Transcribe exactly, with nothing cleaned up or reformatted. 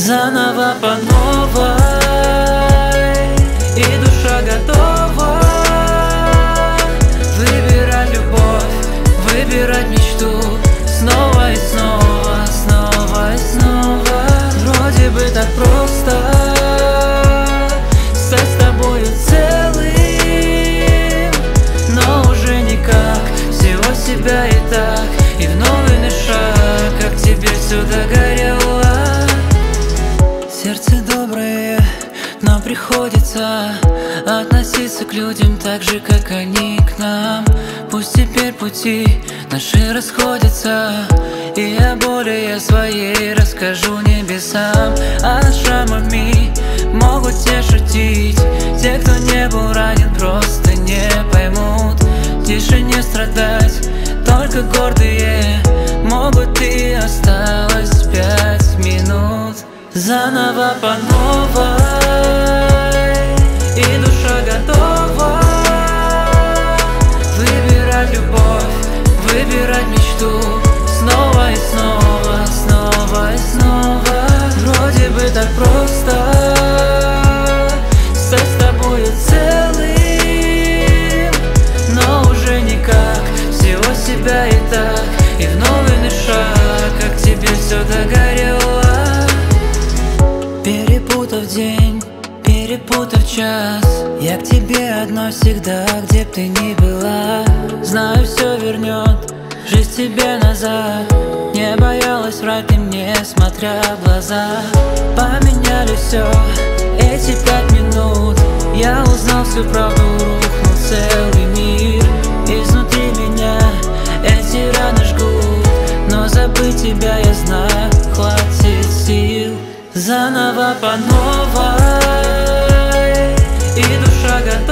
Заново по новой, и душа готова выбирать любовь, выбирать мечту снова и снова, снова и снова. Вроде бы так просто стать с тобою целым, но уже никак, всего себя и так. И вновь на шаг, как тебе все догорело. Сердце доброе, но приходится относиться к людям так же, как они к нам. Пусть теперь пути наши расходятся, и о боли я своей расскажу небесам. А над шрамами могут те шутить, те, кто не был ранен, просто не поймут. Тише не страдать, только гордые могут, и осталось пять минут. Заново по новой, и душа готова выбирать любовь, выбирать мечту снова и снова, снова и снова. Вроде бы так просто стать с тобою целым, но уже никак, всего себя и так. И вновь на шаг, как тебе все догорело. Перепутав день, перепутав час, я к тебе одной всегда, где б ты ни была. Знаю, все вернет жизнь тебе назад. Не боялась врать ты мне, смотря в глаза. Поменяли все эти пять минут, я узнал всю правду, рухнул целый мир. Изнутри меня эти раны жгут, но забыть тебя я знаю, хватит сил. Заново по новой, и душа готова